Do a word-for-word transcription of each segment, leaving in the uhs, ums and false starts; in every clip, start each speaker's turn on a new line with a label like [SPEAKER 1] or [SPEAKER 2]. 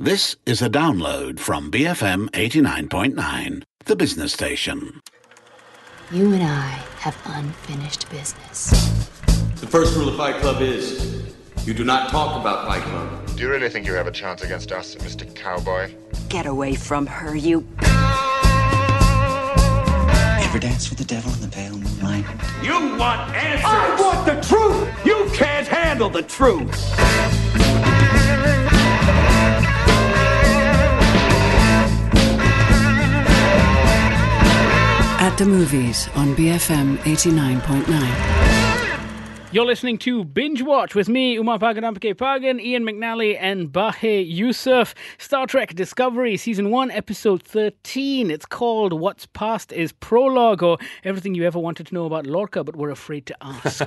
[SPEAKER 1] This is a download from B F M eighty-nine point nine, the business station.
[SPEAKER 2] You and I have unfinished business.
[SPEAKER 3] The first rule of Fight Club is you do not talk about Fight Club.
[SPEAKER 4] Do you really think you have a chance against us, Mister Cowboy?
[SPEAKER 5] Get away from her, you...
[SPEAKER 6] Ever dance with the devil in the pale moonlight?
[SPEAKER 3] You want answers! I want the truth! You can't handle the truth!
[SPEAKER 7] At the movies on B F M eighty-nine point nine.
[SPEAKER 8] You're listening to Binge Watch with me, Umar Paganampake Pagan, Ian McNally, and Bahe Yusuf. Star Trek Discovery, Season one, Episode thirteen. It's called What's Past is Prologue, or Everything You Ever Wanted to Know About Lorca But Were Afraid to Ask.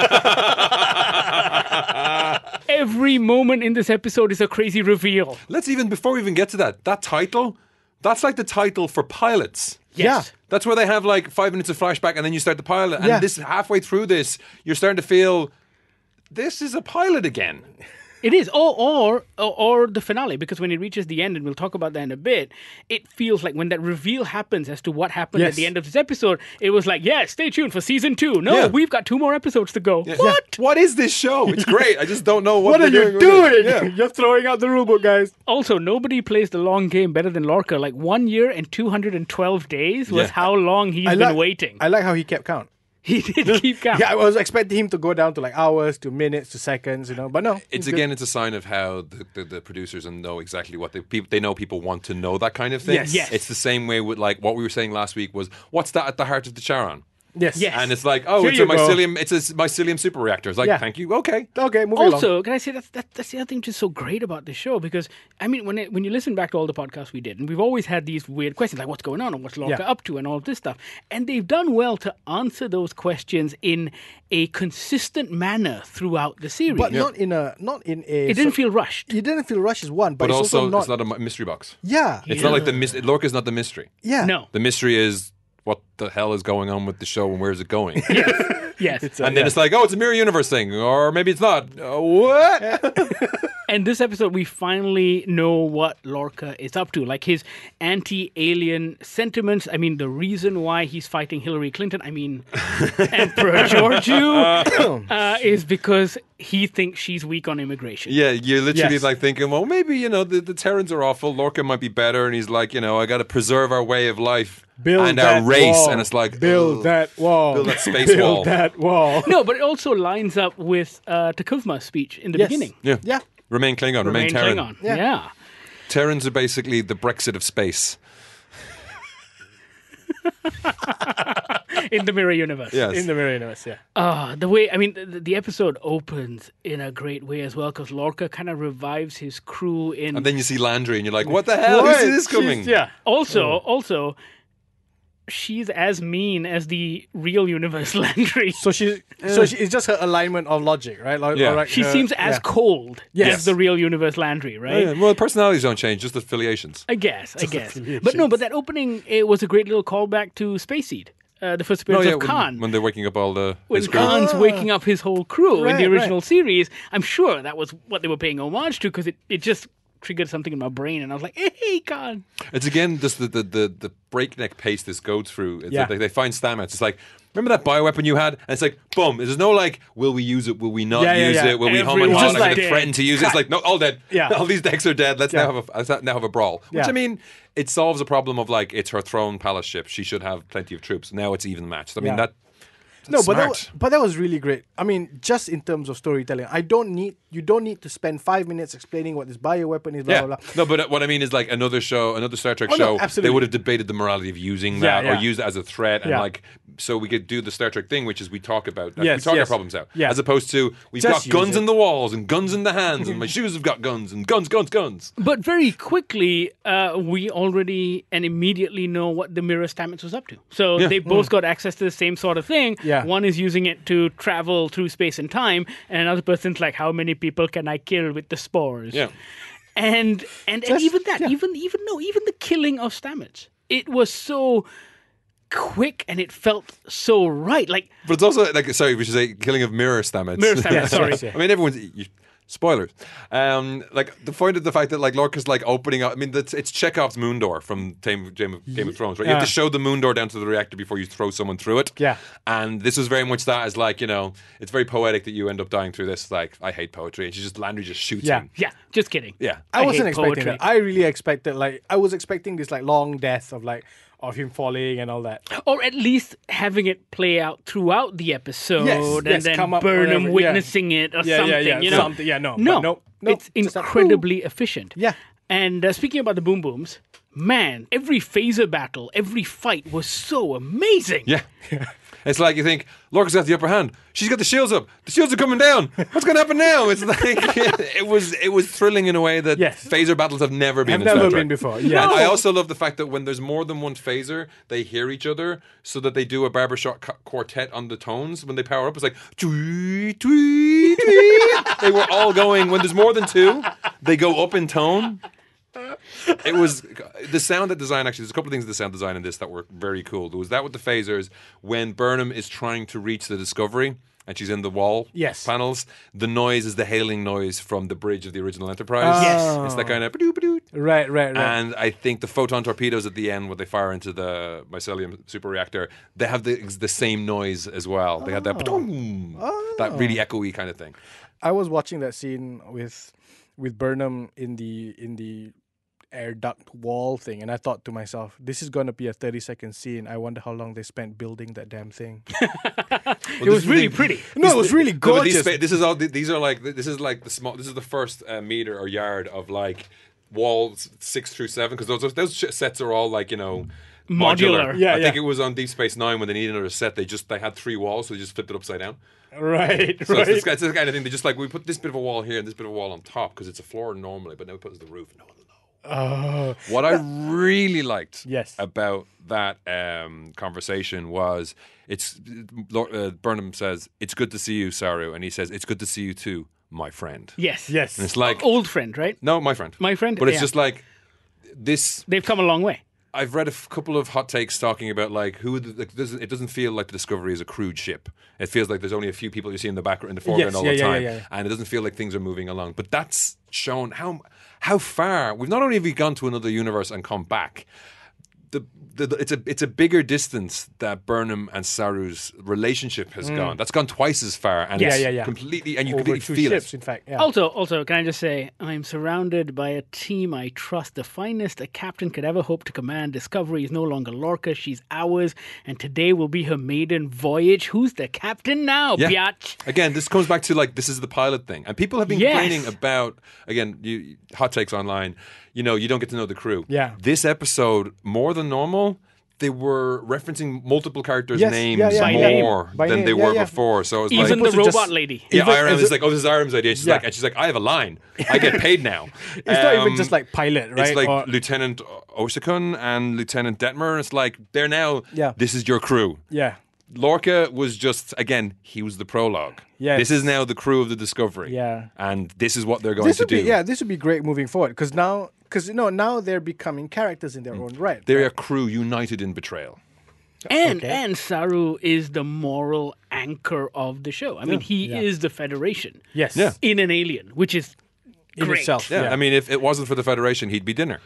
[SPEAKER 8] Every moment in this episode is a crazy reveal.
[SPEAKER 9] Let's even, before we even get to that, that title, that's like the title for pilots.
[SPEAKER 8] Yes.
[SPEAKER 10] Yeah.
[SPEAKER 9] That's where they have like five minutes of flashback and then you start the pilot. And
[SPEAKER 10] Yeah.
[SPEAKER 9] this halfway through this, you're starting to feel this is a pilot again.
[SPEAKER 8] It is, or, or or or the finale, because when it reaches the end, and we'll talk about that in a bit, it feels like when that reveal happens as to what happened
[SPEAKER 10] Yes.
[SPEAKER 8] at the end of this episode, it was like, yeah, stay tuned for season two. No,
[SPEAKER 9] Yeah.
[SPEAKER 8] we've got two more episodes to go.
[SPEAKER 9] Yeah.
[SPEAKER 8] What?
[SPEAKER 9] What is this show? It's great. I just don't know what,
[SPEAKER 10] What are
[SPEAKER 9] they're
[SPEAKER 10] you
[SPEAKER 9] doing with
[SPEAKER 10] doing?
[SPEAKER 9] it. Yeah.
[SPEAKER 10] You're throwing out the rulebook, guys.
[SPEAKER 8] Also, nobody plays the long game better than Lorca. Like one year and two hundred twelve days was
[SPEAKER 9] Yeah.
[SPEAKER 8] how long he's
[SPEAKER 10] I
[SPEAKER 8] been
[SPEAKER 10] like,
[SPEAKER 8] waiting.
[SPEAKER 10] I like how he kept count.
[SPEAKER 8] He did keep count.
[SPEAKER 10] Yeah, I was expecting him to go down to like hours, to minutes, to seconds, you know, but no.
[SPEAKER 9] It's
[SPEAKER 10] he's good.
[SPEAKER 9] again, it's a sign of how the, the, the producers and know exactly what they people they know people want to know, that kind of thing.
[SPEAKER 10] Yes.
[SPEAKER 8] Yes.
[SPEAKER 9] It's the same way with like what we were saying last week was what's that at the heart of the Charon?
[SPEAKER 10] Yes.
[SPEAKER 8] Yes.
[SPEAKER 9] And it's like, oh,
[SPEAKER 10] Here
[SPEAKER 9] it's
[SPEAKER 10] you
[SPEAKER 9] a
[SPEAKER 10] go.
[SPEAKER 9] mycelium, it's a mycelium super reactor. It's like,
[SPEAKER 10] Yeah.
[SPEAKER 9] thank you, okay.
[SPEAKER 10] Okay, moving along.
[SPEAKER 8] Also, can I say that's that, that's the other thing which is so great about this show, because I mean, when it, when you listen back to all the podcasts we did, and we've always had these weird questions like what's going on and what's Lorca
[SPEAKER 10] Yeah.
[SPEAKER 8] up to and all of this stuff, and they've done well to answer those questions in a consistent manner throughout the series.
[SPEAKER 10] But not in a, not in a...
[SPEAKER 8] it didn't
[SPEAKER 10] so-
[SPEAKER 8] feel rushed.
[SPEAKER 10] It didn't feel rushed is one, but,
[SPEAKER 9] But
[SPEAKER 10] it's
[SPEAKER 9] also,
[SPEAKER 10] also not...
[SPEAKER 9] it's not a mi- mystery box.
[SPEAKER 10] yeah.
[SPEAKER 9] It's not like the mis- Lorca's not the mystery.
[SPEAKER 10] Yeah.
[SPEAKER 8] No.
[SPEAKER 9] The mystery is what the hell is going on with the show and where's it going?
[SPEAKER 8] Yes.
[SPEAKER 10] It's a-
[SPEAKER 9] And then
[SPEAKER 10] yeah.
[SPEAKER 9] it's like, oh, it's a mirror universe thing, or maybe it's not. Uh, what?
[SPEAKER 8] And this episode, we finally know what Lorca is up to. Like his anti-alien sentiments. I mean, the reason why he's fighting Hillary Clinton, I mean, Emperor Georgiou, uh, is because he thinks she's weak on immigration.
[SPEAKER 9] Yeah, you're literally
[SPEAKER 10] Yes.
[SPEAKER 9] like thinking, well, maybe, you know, the, the Terrans are awful. Lorca might be better. And he's like, you know, I got to preserve our way of life
[SPEAKER 10] Build
[SPEAKER 9] and
[SPEAKER 10] that
[SPEAKER 9] our race.
[SPEAKER 10] wall.
[SPEAKER 9] And it's like,
[SPEAKER 10] Build
[SPEAKER 9] ugh.
[SPEAKER 10] that wall.
[SPEAKER 9] Build that space
[SPEAKER 10] Build
[SPEAKER 9] wall.
[SPEAKER 10] that wall.
[SPEAKER 8] No, but it also lines up with uh, Takuvma's speech in the
[SPEAKER 10] Yes.
[SPEAKER 8] beginning.
[SPEAKER 9] Yeah.
[SPEAKER 10] Yeah.
[SPEAKER 9] Remain Klingon, remain,
[SPEAKER 8] Remain
[SPEAKER 9] Terran.
[SPEAKER 8] Klingon.
[SPEAKER 10] Yeah.
[SPEAKER 8] Yeah.
[SPEAKER 9] Terrans are basically the Brexit of space.
[SPEAKER 8] In the mirror universe.
[SPEAKER 9] Yes.
[SPEAKER 10] In the mirror universe, yeah.
[SPEAKER 8] Uh, the way, I mean, the, the episode opens in a great way as well, because Lorca kind of revives his crew in...
[SPEAKER 9] And then you see Landry and you're like, what the hell?
[SPEAKER 10] What?
[SPEAKER 9] Who's this
[SPEAKER 10] She's-
[SPEAKER 9] coming?
[SPEAKER 10] Yeah.
[SPEAKER 8] Also, also, she's as mean as the real universe Landry.
[SPEAKER 10] So she, so she, it's just her alignment of logic, right? Like,
[SPEAKER 9] Yeah.
[SPEAKER 10] or like
[SPEAKER 8] She
[SPEAKER 10] her-
[SPEAKER 8] seems as
[SPEAKER 10] yeah.
[SPEAKER 8] cold
[SPEAKER 10] Yes.
[SPEAKER 8] as the real universe Landry,
[SPEAKER 9] Oh,
[SPEAKER 8] right?
[SPEAKER 9] yeah. Well, personalities don't change, just affiliations.
[SPEAKER 8] I guess, I guess.
[SPEAKER 10] affiliations.
[SPEAKER 8] But no, but that opening, it was a great little callback to Space Seed, uh, the first
[SPEAKER 9] No,
[SPEAKER 8] appearance
[SPEAKER 9] yeah,
[SPEAKER 8] of
[SPEAKER 9] when,
[SPEAKER 8] Khan.
[SPEAKER 9] when they're waking up all the
[SPEAKER 8] When
[SPEAKER 9] his crew.
[SPEAKER 8] Khan's waking up his whole crew in
[SPEAKER 10] Right,
[SPEAKER 8] the original
[SPEAKER 10] right.
[SPEAKER 8] series, I'm sure that was what they were paying homage to, because it, it just triggered something in my brain, and I was like, hey, Khan.
[SPEAKER 9] It's again just the, the, the, the breakneck pace this goes through. It's
[SPEAKER 10] Yeah.
[SPEAKER 9] like they, they find Stamets. It's like, remember that bioweapon you had? And it's like, boom. There's no like, will we use it? Will we not
[SPEAKER 10] Yeah, yeah,
[SPEAKER 9] use
[SPEAKER 10] yeah.
[SPEAKER 9] it? Will we hum and
[SPEAKER 8] Everyone's
[SPEAKER 9] haw?
[SPEAKER 8] just
[SPEAKER 9] Like,
[SPEAKER 8] like,
[SPEAKER 9] threaten to use it? It's like, no, all dead.
[SPEAKER 10] Yeah.
[SPEAKER 9] All these decks are dead. Let's
[SPEAKER 10] Yeah.
[SPEAKER 9] now have a let's now have a brawl. Which
[SPEAKER 10] Yeah.
[SPEAKER 9] I mean, it solves a problem of like, it's her throne palace ship. She should have plenty of troops. Now it's even matched. I mean,
[SPEAKER 10] Yeah.
[SPEAKER 9] that.
[SPEAKER 10] No, but that,
[SPEAKER 9] smart.
[SPEAKER 10] wa- but that was really great. I mean, just in terms of storytelling, I don't need you don't need to spend five minutes explaining what this bioweapon is. Blah
[SPEAKER 9] Yeah.
[SPEAKER 10] blah blah.
[SPEAKER 9] No, but what I mean is like another show, another Star Trek
[SPEAKER 10] Oh, no,
[SPEAKER 9] show,
[SPEAKER 10] absolutely.
[SPEAKER 9] they would have debated the morality of using
[SPEAKER 10] Yeah,
[SPEAKER 9] that
[SPEAKER 10] yeah.
[SPEAKER 9] or use it as a threat. And
[SPEAKER 10] Yeah.
[SPEAKER 9] like, so we could do the Star Trek thing, which is we talk about,
[SPEAKER 10] Yes,
[SPEAKER 9] we talk our
[SPEAKER 10] yes.
[SPEAKER 9] problems out.
[SPEAKER 10] Yeah.
[SPEAKER 9] As opposed to, we've
[SPEAKER 10] Just
[SPEAKER 9] got guns
[SPEAKER 10] use it.
[SPEAKER 9] in the walls and guns in the hands and my shoes have got guns and guns, guns, guns.
[SPEAKER 8] But very quickly, uh, we already and immediately know what the mirror Stamets was up to. So
[SPEAKER 9] Yeah.
[SPEAKER 8] they both got access to the same sort of thing.
[SPEAKER 10] Yeah.
[SPEAKER 8] One is using it to travel through space and time, and another person's like, how many people can I kill with the spores?
[SPEAKER 9] Yeah.
[SPEAKER 8] And and, and
[SPEAKER 10] Just-
[SPEAKER 8] even that,
[SPEAKER 10] yeah.
[SPEAKER 8] even even no, even the killing of Stamets, it was so quick and it felt so right. Like
[SPEAKER 9] But it's also like, sorry, we should say killing of mirror Stamets.
[SPEAKER 8] Mirror Stamets,
[SPEAKER 10] Yes,
[SPEAKER 8] sorry.
[SPEAKER 10] yes, yes.
[SPEAKER 9] I mean, everyone's, you, Spoilers. Um, like the point of the fact that like Lorca's like opening up. I mean, that's, it's Chekhov's moon door from Game, Game, of, Game of Thrones, right? You have to show the moon door down to the reactor before you throw someone through it.
[SPEAKER 10] Yeah.
[SPEAKER 9] And this was very much that as like, you know, it's very poetic that you end up dying through this. Like, I hate poetry. And she just Landry just shoots
[SPEAKER 10] Yeah.
[SPEAKER 9] him.
[SPEAKER 8] Yeah, just kidding.
[SPEAKER 9] Yeah.
[SPEAKER 10] I,
[SPEAKER 8] I
[SPEAKER 10] wasn't
[SPEAKER 8] hate
[SPEAKER 10] expecting
[SPEAKER 8] poetry.
[SPEAKER 10] that. I really expected like I was expecting this like long death of like of him falling and all that.
[SPEAKER 8] Or at least having it play out throughout the episode,
[SPEAKER 10] Yes,
[SPEAKER 8] and
[SPEAKER 10] yes,
[SPEAKER 8] then
[SPEAKER 10] come up
[SPEAKER 8] Burnham
[SPEAKER 10] whatever, yeah.
[SPEAKER 8] witnessing it or
[SPEAKER 10] Yeah,
[SPEAKER 8] something.
[SPEAKER 10] yeah, yeah,
[SPEAKER 8] You know,
[SPEAKER 10] something, yeah, no,
[SPEAKER 8] no,
[SPEAKER 10] but nope, nope,
[SPEAKER 8] it's
[SPEAKER 10] just like,
[SPEAKER 8] incredibly efficient.
[SPEAKER 10] Yeah.
[SPEAKER 8] And uh, speaking about the boom booms, man, every phaser battle, every fight was so amazing.
[SPEAKER 9] Yeah. It's like you think, Lorca's got the upper hand. She's got the shields up. The shields are coming down. What's going to happen now? It's like, it was it was thrilling in a way that
[SPEAKER 10] Yes.
[SPEAKER 9] phaser battles have never been
[SPEAKER 10] Have
[SPEAKER 9] in Star
[SPEAKER 10] never
[SPEAKER 9] Trek.
[SPEAKER 10] been before, yeah.
[SPEAKER 9] And
[SPEAKER 10] No.
[SPEAKER 9] I also love the fact that when there's more than one phaser, they hear each other so that they do a barbershop cu- quartet on the tones. When they power up, it's like, tweet, tweet, tweet. They were all going, when there's more than two, they go up in tone. It was the sound design. Actually, there's a couple of things in the sound design in this that were very cool. There was that with the phasers when Burnham is trying to reach the Discovery and she's in the wall
[SPEAKER 10] Yes.
[SPEAKER 9] panels. The noise is the hailing noise from the bridge of the original Enterprise.
[SPEAKER 10] Yes.
[SPEAKER 9] It's that kind of ba-doo, ba-doo.
[SPEAKER 10] Right, right, right.
[SPEAKER 9] And I think the photon torpedoes at the end, when they fire into the mycelium super reactor, they have the the same noise as well. They had that ba-doom, that really echoey kind of thing.
[SPEAKER 10] I was watching that scene with with Burnham in the in the air duct wall thing, and I thought to myself, this is going to be a thirty second scene. I wonder how long they spent building that damn thing.
[SPEAKER 8] It was really pretty.
[SPEAKER 10] No, it was really
[SPEAKER 9] No, but these
[SPEAKER 10] gorgeous.
[SPEAKER 9] spa- this is all. These are like. This is like the small. This is the first uh, meter or yard of like walls six through seven, because those those sh- sets are all like, you know, modular.
[SPEAKER 8] Modular.
[SPEAKER 10] Yeah,
[SPEAKER 9] I think
[SPEAKER 10] yeah.
[SPEAKER 9] it was on Deep Space Nine when they needed another set. They just they had three walls, so they just flipped it upside down.
[SPEAKER 10] Right,
[SPEAKER 9] So
[SPEAKER 10] right.
[SPEAKER 9] it's, this, it's this kind of thing. They just like, we put this bit of a wall here and this bit of a wall on top because it's a floor normally, but now we put it as the roof. No one will know.
[SPEAKER 10] Oh,
[SPEAKER 9] What I really liked
[SPEAKER 10] Yes.
[SPEAKER 9] about that um, conversation was it's uh, Burnham says, "It's good to see you, Saru," and he says, "It's good to see you too, my friend."
[SPEAKER 8] Yes.
[SPEAKER 10] yes.
[SPEAKER 9] And it's like,
[SPEAKER 8] Old friend, right?
[SPEAKER 9] no, my friend,
[SPEAKER 8] My friend?
[SPEAKER 9] but it's
[SPEAKER 8] Yeah.
[SPEAKER 9] just like this.
[SPEAKER 8] They've come a long way.
[SPEAKER 9] I've read a f- couple of hot takes talking about like who the, like, doesn't, it doesn't feel like the Discovery is a crewed ship. It feels like there's only a few people you see in the background, in the foreground
[SPEAKER 10] Yes,
[SPEAKER 9] all
[SPEAKER 10] yeah,
[SPEAKER 9] the
[SPEAKER 10] yeah,
[SPEAKER 9] time,
[SPEAKER 10] yeah, yeah.
[SPEAKER 9] and it doesn't feel like things are moving along. But that's shown how how far we've not only have we gone to another universe and come back. The, the, the, it's a it's a bigger distance that Burnham and Saru's relationship has gone. That's gone twice as far, and
[SPEAKER 10] Yeah,
[SPEAKER 9] it's
[SPEAKER 10] yeah, yeah.
[SPEAKER 9] completely, and you
[SPEAKER 10] Over
[SPEAKER 9] completely
[SPEAKER 10] two
[SPEAKER 9] feel
[SPEAKER 10] ships,
[SPEAKER 9] it.
[SPEAKER 10] in fact. Yeah.
[SPEAKER 8] Also, also, can I just say, I'm surrounded by a team I trust. The finest a captain could ever hope to command. Discovery is no longer Lorca; she's ours, and today will be her maiden voyage. Who's the captain now,
[SPEAKER 9] Yeah.
[SPEAKER 8] biatch?
[SPEAKER 9] Again, this comes back to like this is the pilot thing, and people have been
[SPEAKER 8] Yes.
[SPEAKER 9] complaining about again you, hot takes online. You know, you don't get to know the crew.
[SPEAKER 10] Yeah.
[SPEAKER 9] This episode more than normal. They were referencing multiple characters'
[SPEAKER 10] Yes,
[SPEAKER 9] names
[SPEAKER 10] yeah, yeah.
[SPEAKER 8] By name.
[SPEAKER 9] more
[SPEAKER 10] By
[SPEAKER 9] than
[SPEAKER 10] name,
[SPEAKER 9] they
[SPEAKER 10] yeah,
[SPEAKER 9] were
[SPEAKER 10] yeah.
[SPEAKER 9] before. So it was
[SPEAKER 8] Even
[SPEAKER 9] like,
[SPEAKER 8] the
[SPEAKER 10] to just-
[SPEAKER 8] robot lady.
[SPEAKER 9] yeah,
[SPEAKER 10] Even-
[SPEAKER 9] Iram
[SPEAKER 10] is
[SPEAKER 9] is
[SPEAKER 10] it-
[SPEAKER 9] like, oh, this is Iram's idea. She's
[SPEAKER 10] Yeah.
[SPEAKER 9] like, and she's like, I have a line. I get paid now.
[SPEAKER 10] It's not even
[SPEAKER 9] Um,
[SPEAKER 10] just like pilot, right?
[SPEAKER 9] It's like
[SPEAKER 10] Or-
[SPEAKER 9] Lieutenant Osakun and Lieutenant Detmer. It's like they're now.
[SPEAKER 10] Yeah.
[SPEAKER 9] This is your crew.
[SPEAKER 10] yeah.
[SPEAKER 9] Lorca was just, again, he was the prologue.
[SPEAKER 10] Yes.
[SPEAKER 9] This is now the crew of the Discovery.
[SPEAKER 10] Yeah.
[SPEAKER 9] And this is what they're going
[SPEAKER 10] This
[SPEAKER 9] to
[SPEAKER 10] would be
[SPEAKER 9] do.
[SPEAKER 10] yeah. This would be great moving forward because now because you know now they're becoming characters in their own right.
[SPEAKER 9] They're a crew united in betrayal.
[SPEAKER 8] And
[SPEAKER 10] Okay.
[SPEAKER 8] and Saru is the moral anchor of the show. I mean, he
[SPEAKER 10] Yeah.
[SPEAKER 8] is the Federation.
[SPEAKER 10] Yes.
[SPEAKER 9] Yeah.
[SPEAKER 8] In an alien, which is
[SPEAKER 10] In
[SPEAKER 8] great.
[SPEAKER 10] itself.
[SPEAKER 9] Yeah.
[SPEAKER 10] Yeah.
[SPEAKER 9] I mean, if it wasn't for the Federation, he'd be dinner.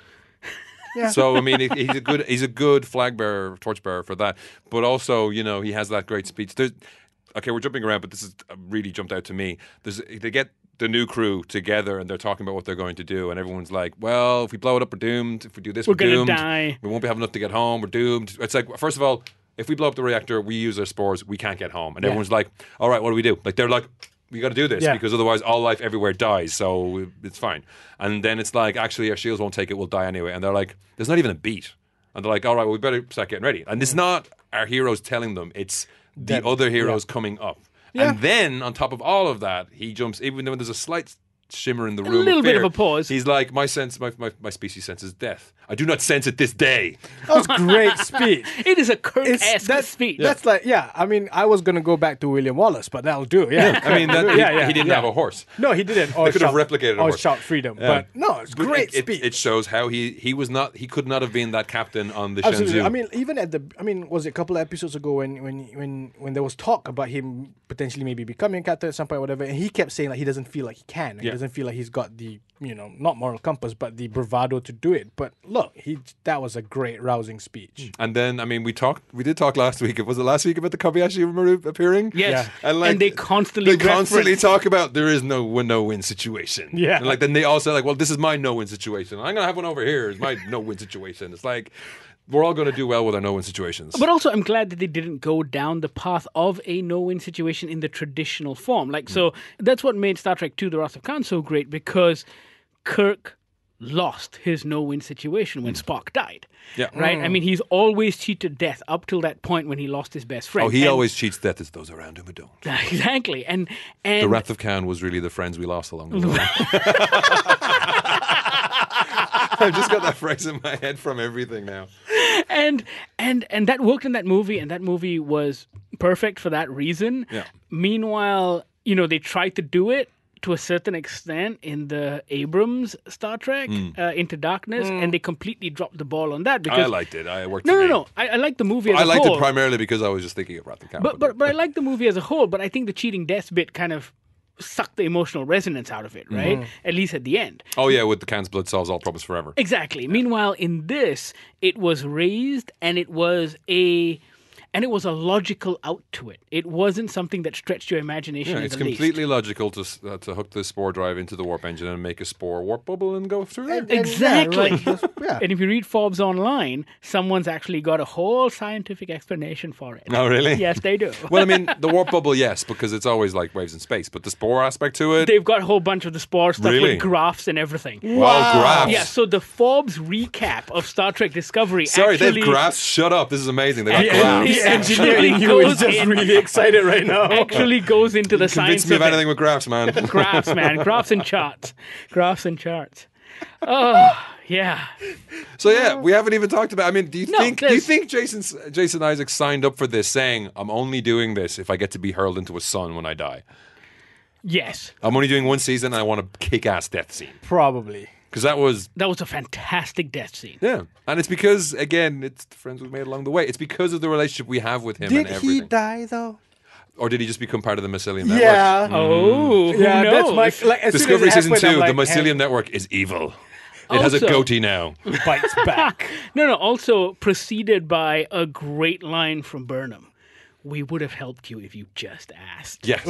[SPEAKER 10] Yeah.
[SPEAKER 9] So I mean, he- he's a good he's a good flag bearer, torch bearer for that. But also, you know, he has that great speech. There's, okay, we're jumping around, but this is really jumped out to me. There's they get the new crew together and they're talking about what they're going to do, and everyone's like, "Well, if we blow it up, we're doomed. If we do this,
[SPEAKER 8] We're
[SPEAKER 9] we're,
[SPEAKER 8] gonna
[SPEAKER 9] doomed.
[SPEAKER 8] die.
[SPEAKER 9] We won't be having enough to get home. We're doomed." It's like, first of all, if we blow up the reactor, we use our spores, we can't get home, and everyone's like, "All right, what do we do?" Like they're like, we got to do this
[SPEAKER 10] Yeah.
[SPEAKER 9] because otherwise all life everywhere dies, so we- it's fine. And then it's like, actually, our shields won't take it, we'll die anyway. And they're like, there's not even a beat. And they're like, all right, well, we better start getting ready. And it's not our heroes telling them, it's the
[SPEAKER 10] Them,
[SPEAKER 9] other heroes coming up.
[SPEAKER 10] Yeah.
[SPEAKER 9] And then on top of all of that, he jumps, even though there's a slight shimmer in the room.
[SPEAKER 8] little bit
[SPEAKER 9] fear,
[SPEAKER 8] of a pause.
[SPEAKER 9] He's like, my sense, my, my, my species senses death. I do not sense it this day.
[SPEAKER 10] That was great speech.
[SPEAKER 8] It is a Kirk-esque
[SPEAKER 10] It's that's
[SPEAKER 8] speech.
[SPEAKER 10] That's like yeah. I mean, I was gonna go back to William Wallace, but that'll do. Yeah.
[SPEAKER 9] I mean, that, he,
[SPEAKER 10] yeah, yeah,
[SPEAKER 9] he didn't
[SPEAKER 10] yeah.
[SPEAKER 9] have a horse.
[SPEAKER 10] No, he didn't. Or
[SPEAKER 9] They could have
[SPEAKER 10] shout-
[SPEAKER 9] replicated a
[SPEAKER 10] or
[SPEAKER 9] horse.
[SPEAKER 10] shout freedom.
[SPEAKER 9] Yeah.
[SPEAKER 10] But no, it's
[SPEAKER 9] But
[SPEAKER 10] great
[SPEAKER 9] it, it,
[SPEAKER 10] speech.
[SPEAKER 9] it shows how he he was not he could not have been that captain on the
[SPEAKER 10] Absolutely.
[SPEAKER 9] Shenzhou.
[SPEAKER 10] I mean, even at the, I mean, was it a couple of episodes ago when when when when there was talk about him potentially maybe becoming a captain at some point, or whatever, and he kept saying like he doesn't feel like he can, he
[SPEAKER 9] Yeah.
[SPEAKER 10] doesn't feel like he's got the, you know, not moral compass, but the bravado to do it. But look, he that was a great, rousing speech.
[SPEAKER 9] And then, I mean, we talked, we did talk last week. Was it last week about the Kobayashi Maru appearing?
[SPEAKER 8] Yes.
[SPEAKER 10] Yeah.
[SPEAKER 9] And, like,
[SPEAKER 8] and they constantly
[SPEAKER 9] they constantly
[SPEAKER 8] reference-
[SPEAKER 9] talk about there is no win, no win situation.
[SPEAKER 10] Yeah.
[SPEAKER 9] And like then they all say like, well, this is my no win situation. I'm gonna have one over here. It's my no win situation. It's like we're all gonna do well with our no win situations.
[SPEAKER 8] But also, I'm glad that they didn't go down the path of a no-win situation in the traditional form. Like, so that's what made Star Trek two: The Wrath of Khan so great, because Kirk lost his no-win situation when Spock died.
[SPEAKER 9] Yeah.
[SPEAKER 8] Right? I mean, he's always cheated death up till that point when he lost his best friend.
[SPEAKER 9] Oh, he
[SPEAKER 8] And-
[SPEAKER 9] always cheats death. It's those around him who don't.
[SPEAKER 8] Exactly. And and
[SPEAKER 9] The Wrath of Khan was really the friends we lost along the way. I've just got that phrase in my head from everything now.
[SPEAKER 8] and and and that worked in that movie, and that movie was perfect for that reason.
[SPEAKER 9] Yeah.
[SPEAKER 8] Meanwhile, you know, they tried to do it to a certain extent in the Abrams Star Trek uh, Into Darkness, and they completely dropped the ball on that because
[SPEAKER 9] I liked it. I worked.
[SPEAKER 8] no,
[SPEAKER 9] for
[SPEAKER 8] no,
[SPEAKER 9] me.
[SPEAKER 8] no. I, I like the movie as
[SPEAKER 9] I
[SPEAKER 8] a
[SPEAKER 9] liked
[SPEAKER 8] whole.
[SPEAKER 9] it primarily because I was just thinking of Wrath of Khan.
[SPEAKER 8] But but but I like the movie as a whole. But I think the cheating death bit kind of sucked the emotional resonance out of it, right? At least at the end.
[SPEAKER 9] oh yeah, with the Khan's blood solves all problems forever.
[SPEAKER 8] Exactly. Meanwhile, in this, it was raised and it was a and it was a logical out to it. It wasn't something that stretched your imagination.
[SPEAKER 9] Yeah,
[SPEAKER 8] in
[SPEAKER 9] it's
[SPEAKER 8] the least.
[SPEAKER 9] completely logical to s- uh, to hook the spore drive into the warp engine and make a spore warp bubble and go through there.
[SPEAKER 10] And- and,
[SPEAKER 8] Exactly.
[SPEAKER 10] Yeah, right. yeah.
[SPEAKER 8] And if you read Forbes online, someone's actually got a whole scientific explanation for it.
[SPEAKER 9] Oh, really?
[SPEAKER 8] Yes, they do.
[SPEAKER 9] Well, I mean, the warp bubble, yes, because it's always like waves in space. But the spore aspect to it,
[SPEAKER 8] They've got a whole bunch of the spore stuff
[SPEAKER 9] Really?
[SPEAKER 8] with graphs and everything.
[SPEAKER 9] wow, graphs.
[SPEAKER 8] Yeah, so the Forbes recap of Star Trek Discovery
[SPEAKER 9] Sorry, they
[SPEAKER 8] actually
[SPEAKER 9] have graphs. Shut up. This is amazing. They got
[SPEAKER 8] Yeah,
[SPEAKER 9] graphs.
[SPEAKER 8] yeah.
[SPEAKER 10] Engineering you
[SPEAKER 8] goes
[SPEAKER 10] is just
[SPEAKER 8] in-
[SPEAKER 10] really excited right now.
[SPEAKER 8] actually goes into the
[SPEAKER 9] Convince
[SPEAKER 8] science
[SPEAKER 9] me of
[SPEAKER 8] of
[SPEAKER 9] anything
[SPEAKER 8] it.
[SPEAKER 9] with graphs, man.
[SPEAKER 8] Graphs, man. Graphs and charts. Graphs and charts. Oh, yeah.
[SPEAKER 9] So yeah, we haven't even talked about. I mean, do you
[SPEAKER 8] No,
[SPEAKER 9] think do you
[SPEAKER 8] there's-
[SPEAKER 9] think Jason Jason Isaacs signed up for this, saying, "I'm only doing this if I get to be hurled into a sun when I die.
[SPEAKER 8] Yes.
[SPEAKER 9] I'm only doing one season. And I want a kick-ass death scene
[SPEAKER 10] Probably.
[SPEAKER 9] because that was
[SPEAKER 8] That was a fantastic death scene.
[SPEAKER 9] yeah, and it's because again, it's the friends we've made along the way. It's because of the relationship we have with him
[SPEAKER 10] Did
[SPEAKER 9] and everything.
[SPEAKER 10] he die though?
[SPEAKER 9] Or did he just become part of the Mycelium Network?
[SPEAKER 10] Yeah.
[SPEAKER 8] Oh, who
[SPEAKER 10] Yeah,
[SPEAKER 8] knows?
[SPEAKER 10] that's my like. As
[SPEAKER 9] Discovery
[SPEAKER 10] soon as it
[SPEAKER 9] season
[SPEAKER 10] happened,
[SPEAKER 9] two,
[SPEAKER 10] I'm
[SPEAKER 9] the
[SPEAKER 10] like,
[SPEAKER 9] Mycelium Network is evil. It has a
[SPEAKER 8] Also-
[SPEAKER 9] goatee now.
[SPEAKER 10] hand bites back.
[SPEAKER 8] No, no. Also preceded by a great line from Burnham. We would have helped you if you just asked.
[SPEAKER 9] Yes.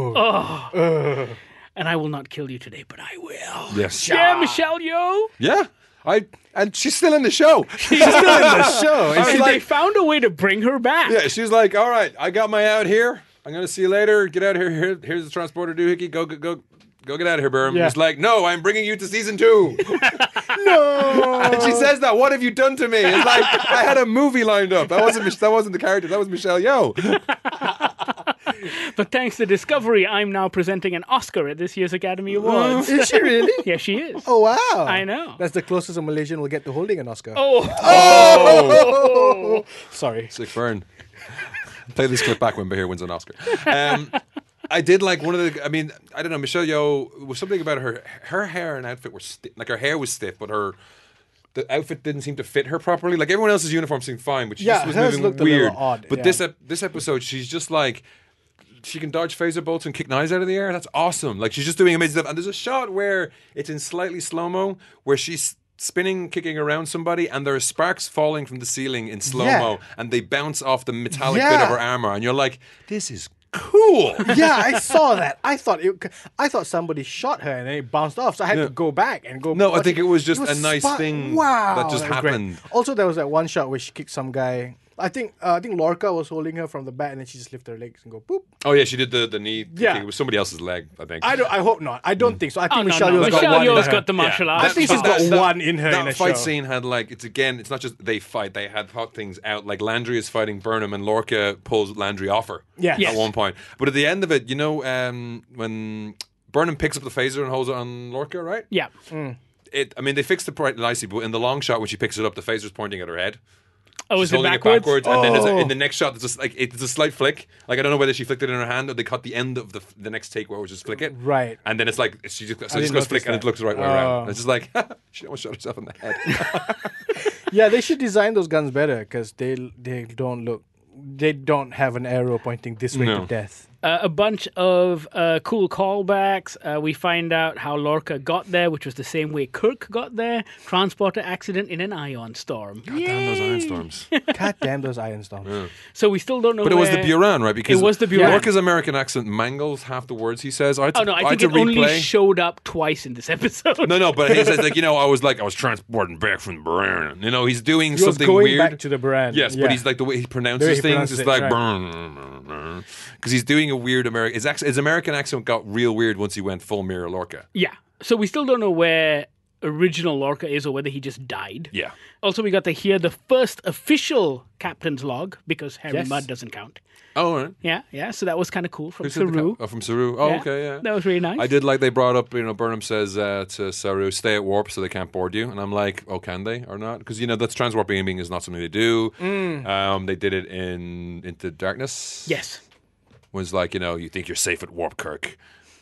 [SPEAKER 10] Oh,
[SPEAKER 8] And I will not kill you today, but I will.
[SPEAKER 9] Yes.
[SPEAKER 8] Yeah, Michelle Yeoh.
[SPEAKER 9] Yeah. I and she's still in the show.
[SPEAKER 10] she's still in the show.
[SPEAKER 9] I
[SPEAKER 10] And
[SPEAKER 9] was
[SPEAKER 8] And
[SPEAKER 9] like-
[SPEAKER 8] they found a way to bring her back.
[SPEAKER 9] Yeah, she's like, all right, I got my out here. I'm gonna see you later. Get out of here. Here here's the transporter doohickey. Go go go. Go get out of here, Burm.
[SPEAKER 10] Yeah.
[SPEAKER 9] It's like, no, I'm bringing you to season two. No. And she says that. What have you done to me? It's like I had a movie lined up. That wasn't Mich- that wasn't the character. That was Michelle Yeoh.
[SPEAKER 8] But thanks to Discovery, I'm now presenting an Oscar at this year's Academy Awards.
[SPEAKER 10] is she really?
[SPEAKER 8] Yeah, she is.
[SPEAKER 10] Oh wow!
[SPEAKER 8] I know.
[SPEAKER 10] That's the closest a Malaysian will get to holding an Oscar.
[SPEAKER 8] Oh,
[SPEAKER 10] Oh! Sorry.
[SPEAKER 9] Sick burn. Play this clip back when Bahir wins an Oscar. Um, I did like one of the. I mean, I don't know. Michelle Yeoh was something about her. Her hair and outfit were stiff. Like her hair was stiff, but her the outfit didn't seem to fit her properly. Like everyone else's uniform seemed fine, but she
[SPEAKER 10] Yeah,
[SPEAKER 9] just was
[SPEAKER 10] hers
[SPEAKER 9] moving
[SPEAKER 10] looked a little
[SPEAKER 9] weird.
[SPEAKER 10] odd,
[SPEAKER 9] But
[SPEAKER 10] yeah.
[SPEAKER 9] this ep- this episode, she's just like. She can dodge phaser bolts and kick knives out of the air. That's awesome. Like she's just doing amazing stuff. And there's a shot where it's in slightly slow mo, where she's spinning, kicking around somebody, and there are sparks falling from the ceiling in slow mo,
[SPEAKER 10] Yeah.
[SPEAKER 9] and they bounce off the metallic bit
[SPEAKER 10] Yeah.
[SPEAKER 9] of her armor, and you're like, "This is cool."
[SPEAKER 10] Yeah, I saw that. I thought it. I thought somebody shot her and then it bounced off, so I had to go back and go.
[SPEAKER 9] No, I
[SPEAKER 10] watch
[SPEAKER 9] think it was just a nice
[SPEAKER 10] spot-
[SPEAKER 9] thing
[SPEAKER 10] wow,
[SPEAKER 9] that just
[SPEAKER 10] was great.
[SPEAKER 9] happened.
[SPEAKER 10] Also, there was that one shot where she kicked some guy. I think uh, I think Lorca was holding her from the back, and then she just lifted her legs and go boop.
[SPEAKER 9] Oh yeah, she did the the knee.
[SPEAKER 10] Yeah.
[SPEAKER 9] Kicking. It was somebody else's leg, I think.
[SPEAKER 10] I don't. I hope not. I don't think so. I think
[SPEAKER 8] oh no,
[SPEAKER 10] Michelle
[SPEAKER 8] no.
[SPEAKER 10] Yeoh's got
[SPEAKER 8] Michelle
[SPEAKER 10] one in
[SPEAKER 8] Yeoh's
[SPEAKER 10] her.
[SPEAKER 8] got the martial
[SPEAKER 9] Yeah.
[SPEAKER 8] arts.
[SPEAKER 10] I think she's
[SPEAKER 8] part.
[SPEAKER 10] got one in her
[SPEAKER 9] That
[SPEAKER 10] in a
[SPEAKER 9] fight
[SPEAKER 10] show.
[SPEAKER 9] scene had like it's again. It's not just they fight; they had thought things out. Like Landry is fighting Burnham, and Lorca pulls Landry off her.
[SPEAKER 10] Yes.
[SPEAKER 8] Yes.
[SPEAKER 9] At one point, but at the end of it, you know, um, when Burnham picks up the phaser and holds it on Lorca, right?
[SPEAKER 8] Yeah.
[SPEAKER 9] It. I mean, they fixed it quite nicely, but in the long shot when she picks it up, the phaser's pointing at her head.
[SPEAKER 8] Oh,
[SPEAKER 9] She's
[SPEAKER 8] is it
[SPEAKER 9] holding
[SPEAKER 8] backwards?
[SPEAKER 9] it backwards, and then there's a,
[SPEAKER 10] Oh.
[SPEAKER 9] in the next shot, there's just like it's a slight flick. Like I don't know whether she flicked it in her hand or they cut the end of the the next take where it was just flick it.
[SPEAKER 10] Right.
[SPEAKER 9] And then it's like she just so it
[SPEAKER 10] didn't
[SPEAKER 9] just goes
[SPEAKER 10] notice
[SPEAKER 9] flick and
[SPEAKER 10] that.
[SPEAKER 9] it looks the right way
[SPEAKER 10] Oh.
[SPEAKER 9] around. It's just like she almost shot herself in the head.
[SPEAKER 10] Yeah, they should design those guns better because they they don't look. They don't have an arrow pointing this way
[SPEAKER 9] No.
[SPEAKER 10] to death.
[SPEAKER 8] Uh, a bunch of uh, cool callbacks. Uh, we find out how Lorca got there, which was the same way Kirk got there. Transporter accident in an ion storm.
[SPEAKER 9] God damn those iron storms.
[SPEAKER 10] God damn those iron storms.
[SPEAKER 9] Yeah.
[SPEAKER 8] So we still don't know
[SPEAKER 9] But it was the
[SPEAKER 8] where-
[SPEAKER 9] Buran, right? Because
[SPEAKER 8] It was the Buran.
[SPEAKER 9] Lorca's American accent mangles half the words he says. I had to,
[SPEAKER 8] Oh, no, I
[SPEAKER 9] had
[SPEAKER 8] think
[SPEAKER 9] to
[SPEAKER 8] it only
[SPEAKER 9] replay.
[SPEAKER 8] showed up twice in this episode.
[SPEAKER 9] No, no, but he says like, you know, I was like, I was transporting back from the Buran. You know, he's doing
[SPEAKER 10] He was
[SPEAKER 9] something
[SPEAKER 10] going
[SPEAKER 9] weird.
[SPEAKER 10] back to the Buran.
[SPEAKER 9] Yes,
[SPEAKER 10] Yeah.
[SPEAKER 9] but he's like the way he pronounces
[SPEAKER 10] The way he
[SPEAKER 9] things
[SPEAKER 10] pronounces
[SPEAKER 9] is
[SPEAKER 10] it,
[SPEAKER 9] like
[SPEAKER 10] right.
[SPEAKER 9] because he's doing a weird American. His, ac- his American accent got real weird once he went full mirror Lorca.
[SPEAKER 8] Yeah. So we still don't know where original Lorca is or whether he just died.
[SPEAKER 9] Yeah.
[SPEAKER 8] Also, we got to hear the first official captain's log because Harry
[SPEAKER 10] Yes.
[SPEAKER 8] Mudd doesn't count.
[SPEAKER 9] Oh, all right.
[SPEAKER 8] Yeah, yeah. So that was kind of cool from
[SPEAKER 9] Who said the
[SPEAKER 8] Saru.
[SPEAKER 9] ca- Oh, from Saru. Oh,
[SPEAKER 8] Yeah,
[SPEAKER 9] okay, yeah.
[SPEAKER 8] that was really nice.
[SPEAKER 9] I did like they brought up, you know, Burnham says uh, to Saru, stay at warp so they can't board you. And I'm like, oh, can they or not? Because, you know, that's transwarp beaming is not something they do.
[SPEAKER 8] Mm.
[SPEAKER 9] Um, they did it in Into Darkness.
[SPEAKER 8] Yes.
[SPEAKER 9] Was like, you know, you think you're safe at warp, Kirk.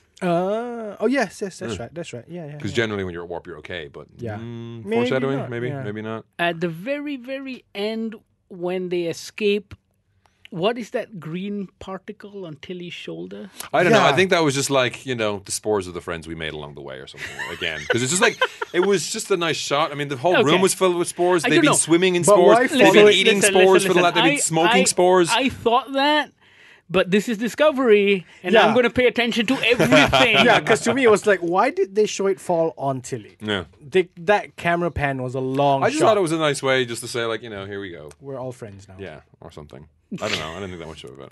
[SPEAKER 10] Uh, oh, yes, yes, that's right. That's right. Yeah, yeah.
[SPEAKER 9] Because
[SPEAKER 10] yeah.
[SPEAKER 9] generally when you're at warp, you're okay. But
[SPEAKER 10] Yeah.
[SPEAKER 9] mm,
[SPEAKER 10] Maybe
[SPEAKER 9] foreshadowing,
[SPEAKER 10] not,
[SPEAKER 9] maybe,
[SPEAKER 10] yeah.
[SPEAKER 9] maybe not.
[SPEAKER 8] At the very, very end, when they escape, what is that green particle on Tilly's shoulder?
[SPEAKER 9] I don't know. I
[SPEAKER 10] Yeah.
[SPEAKER 9] think that was just like, you know, the spores of the friends we made along the way or something. Again. Because it's just like, it was just a nice shot. I mean, the whole
[SPEAKER 8] Okay.
[SPEAKER 9] room was filled with spores.
[SPEAKER 8] I
[SPEAKER 9] They've
[SPEAKER 8] don't
[SPEAKER 9] been
[SPEAKER 8] know.
[SPEAKER 9] swimming in
[SPEAKER 10] But
[SPEAKER 9] spores.
[SPEAKER 10] why
[SPEAKER 9] They've
[SPEAKER 10] follow
[SPEAKER 9] been
[SPEAKER 10] it-
[SPEAKER 9] eating
[SPEAKER 8] Listen,
[SPEAKER 9] spores
[SPEAKER 8] listen,
[SPEAKER 9] for the
[SPEAKER 8] listen.
[SPEAKER 9] last, they've been
[SPEAKER 8] I-
[SPEAKER 9] smoking
[SPEAKER 8] I-
[SPEAKER 9] spores.
[SPEAKER 8] I thought that, but this is Discovery, and
[SPEAKER 10] Yeah.
[SPEAKER 8] I'm going to pay attention to everything.
[SPEAKER 10] Yeah, because to me it was like, why did they show it fall on Tilly?
[SPEAKER 9] yeah.
[SPEAKER 10] They, that camera pan was a long
[SPEAKER 9] I just
[SPEAKER 10] shot.
[SPEAKER 9] thought it was a nice way just to say, like, you know, here we go.
[SPEAKER 10] We're all friends now.
[SPEAKER 9] Yeah, or something. I don't know. I didn't think that much of it.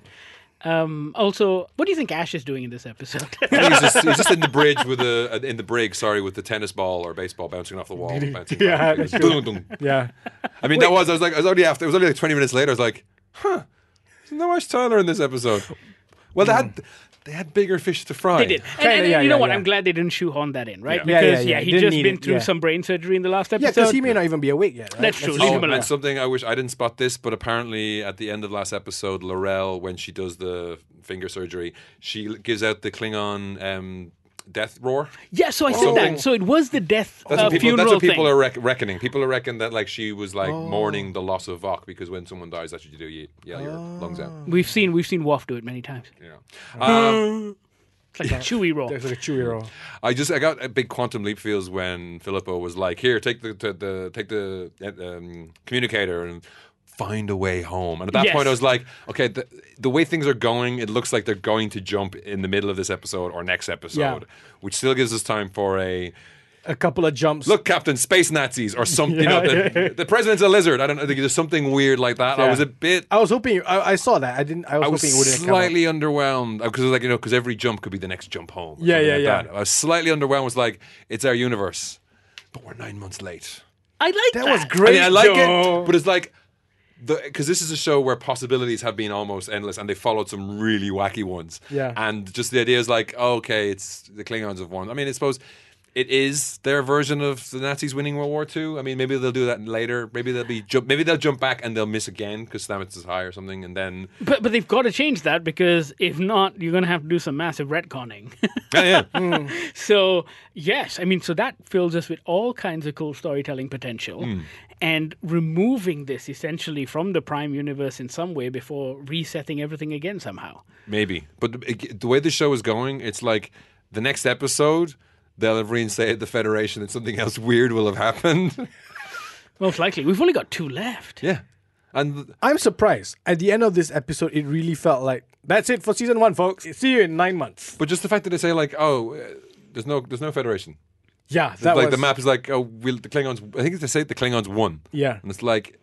[SPEAKER 8] Um, also, what do you think Ash is doing in this episode?
[SPEAKER 9] he's, just, he's just in the bridge with a in the brig. Sorry, with the tennis ball or baseball bouncing off the wall. Bouncing
[SPEAKER 10] Yeah,
[SPEAKER 9] back.
[SPEAKER 10] that's
[SPEAKER 9] Dun, dun, dun.
[SPEAKER 10] Yeah.
[SPEAKER 9] I mean, that was. I was like, I was already after. It was only like twenty minutes later. I was like, huh? There's no Ash Tyler in this episode. Well, they had they had bigger fish to fry.
[SPEAKER 8] They did. And,
[SPEAKER 10] Kinda,
[SPEAKER 8] and
[SPEAKER 10] yeah,
[SPEAKER 8] you know
[SPEAKER 10] yeah,
[SPEAKER 8] what?
[SPEAKER 10] yeah.
[SPEAKER 8] I'm glad they didn't shoehorn that in, right?
[SPEAKER 9] Yeah.
[SPEAKER 10] Yeah,
[SPEAKER 8] Because,
[SPEAKER 10] yeah, yeah.
[SPEAKER 8] he
[SPEAKER 10] Didn't
[SPEAKER 8] just
[SPEAKER 10] need
[SPEAKER 8] been
[SPEAKER 10] it,
[SPEAKER 8] through
[SPEAKER 10] yeah.
[SPEAKER 8] some brain surgery in the last
[SPEAKER 10] Yeah,
[SPEAKER 8] episode.
[SPEAKER 10] because he may not even be awake yet. Right?
[SPEAKER 8] That's true.
[SPEAKER 10] Let's
[SPEAKER 8] Leave
[SPEAKER 9] Oh,
[SPEAKER 8] him alone.
[SPEAKER 9] and something I wish I didn't spot this, but apparently at the end of last episode, Laurel, when she does the finger surgery, she gives out the Klingon um, death roar.
[SPEAKER 8] Yeah, so I said
[SPEAKER 9] something.
[SPEAKER 8] that. So it was the death
[SPEAKER 9] That's
[SPEAKER 8] uh,
[SPEAKER 9] what people.
[SPEAKER 8] funeral
[SPEAKER 9] That's what people
[SPEAKER 8] thing.
[SPEAKER 9] are reck- reckoning. People are reckoning that like she was like
[SPEAKER 10] Oh.
[SPEAKER 9] mourning the loss of Vok because when someone dies, that's what you do. You yell your
[SPEAKER 10] Oh.
[SPEAKER 9] lungs out.
[SPEAKER 8] We've seen we've seen Worf do it many times.
[SPEAKER 9] Yeah. Um,
[SPEAKER 8] It's like a chewy roll.
[SPEAKER 10] There's like a chewy roll.
[SPEAKER 9] I just I got a big quantum leap feels when Filippo was like, "Here, take the, the, the take the um, communicator and find a way home." And at that
[SPEAKER 8] Yes.
[SPEAKER 9] point, I was like, "Okay, the, the way things are going, it looks like they're going to jump in the middle of this episode or next episode,
[SPEAKER 10] Yeah.
[SPEAKER 9] which still gives us time for a
[SPEAKER 10] A couple of jumps.
[SPEAKER 9] look, Captain, space Nazis or something. you know,
[SPEAKER 10] Yeah,
[SPEAKER 9] the,
[SPEAKER 10] yeah.
[SPEAKER 9] the president's a lizard. I don't know. There's something weird like that. I
[SPEAKER 10] Yeah.
[SPEAKER 9] was a bit."
[SPEAKER 10] I was hoping. I, I saw that. I didn't. I was,
[SPEAKER 9] I was
[SPEAKER 10] hoping it wouldn't come up.
[SPEAKER 9] slightly underwhelmed because like you know because every jump could be the next jump home. or
[SPEAKER 10] Yeah,
[SPEAKER 9] something
[SPEAKER 10] yeah,
[SPEAKER 9] like
[SPEAKER 10] yeah.
[SPEAKER 9] that. I was slightly underwhelmed. Was like it's our universe, but we're nine months late.
[SPEAKER 8] I like that.
[SPEAKER 10] That was
[SPEAKER 9] I
[SPEAKER 10] great.
[SPEAKER 9] mean, I like
[SPEAKER 10] Joe.
[SPEAKER 9] it, but it's like because this is a show where possibilities have been almost endless, and they followed some really wacky ones.
[SPEAKER 10] Yeah.
[SPEAKER 9] and just the idea is like, oh, okay, it's the Klingons have won. I mean, I suppose. It is their version of the Nazis winning World War Two. I mean, maybe they'll do that later. Maybe they'll be jump. Maybe they'll jump back and they'll miss again because Stamets is high or something, and then
[SPEAKER 8] But but they've got to change that because if not, you're going to have to do some massive retconning.
[SPEAKER 9] yeah, yeah.
[SPEAKER 8] So yes, I mean, so that fills us with all kinds of cool storytelling potential,
[SPEAKER 9] Hmm.
[SPEAKER 8] and removing this essentially from the Prime universe in some way before resetting everything again somehow.
[SPEAKER 9] Maybe, but the, the way the show is going, it's like the next episode they'll have reinstated the Federation and something else weird will have happened.
[SPEAKER 8] Most likely, we've only got two left.
[SPEAKER 9] yeah, and
[SPEAKER 10] I'm surprised. At the end of this episode, it really felt like that's it for season one, folks. See you in nine months.
[SPEAKER 9] but just the fact that they say like, oh, uh, there's no there's no Federation.
[SPEAKER 10] Yeah,
[SPEAKER 9] It's
[SPEAKER 10] that
[SPEAKER 9] like
[SPEAKER 10] was,
[SPEAKER 9] the map is like, oh, will the Klingons? I think they say the Klingons won.
[SPEAKER 10] Yeah.
[SPEAKER 9] and it's like,